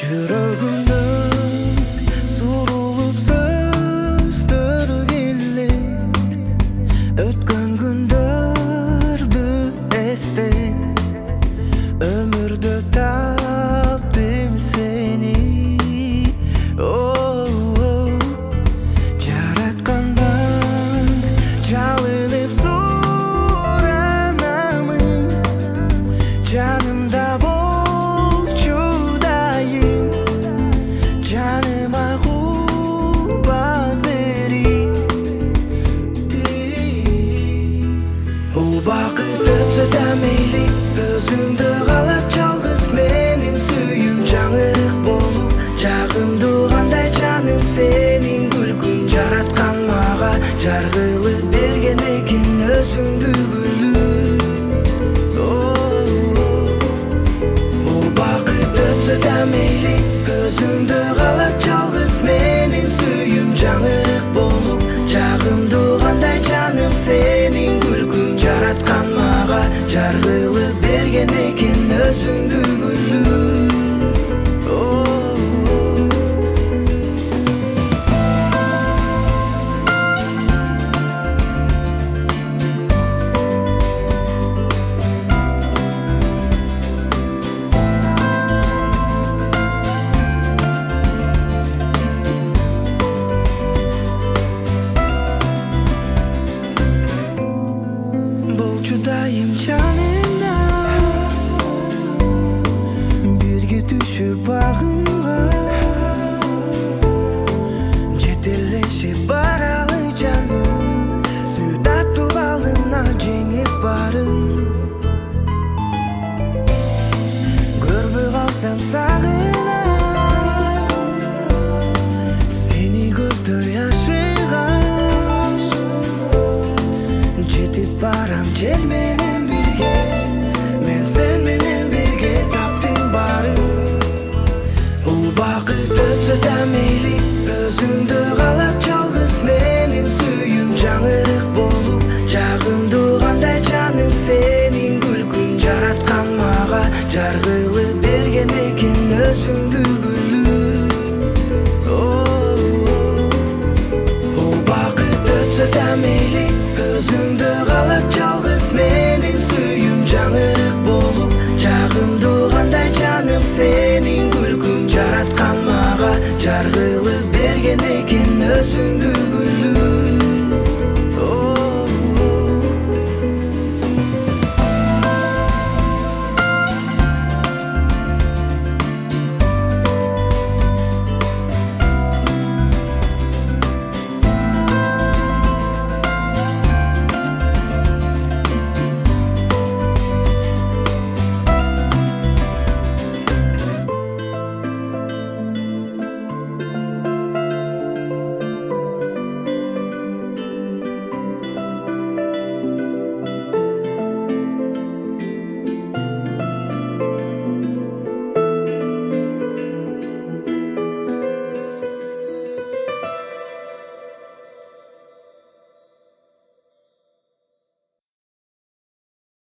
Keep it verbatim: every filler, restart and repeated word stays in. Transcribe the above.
Жүрөгүмдөн сурулуп сөздөр келет, өткөн күндөрдү эстеп, өмүрдө таптым сени. Жараткандан жалынып суранамын, жанымда болчу дайым, жаныма кубат бери. Убакыт өтсө да мейли, өзүңдө калат жалгыз менин сүйүм. Жаңырык болуп жагымды кандай жаным, сенин күлкүң жараткан мага, жар кылып берген экен өзүңдү гүлүм. Убакыт өтсө да мейли, өзүңдө калат жалгыз менин сүйүм. Жаңырык болуп жагымды кандай жаным, сенин күлкүң жараткан мага, жар кылып берген экен өзүңдү гүлүм. Болчу дайым жанымда, бирге түшүп багымга, жетелешип баралы жаным, сүт аттуу балына жеңип барып. Көрбөй калсам сагынам, сени көздөй ашыгам, жетип барам жел менен бирге, мен сен менен бирге таптым барын. Убакыт өтсө да мейли, өзүңдө калат жалгыз менин сүйүм. Жаңырык болуп жагымды кандай жаным, сенин күлкүң жараткан мага, жар кылып берген экен өзүңдү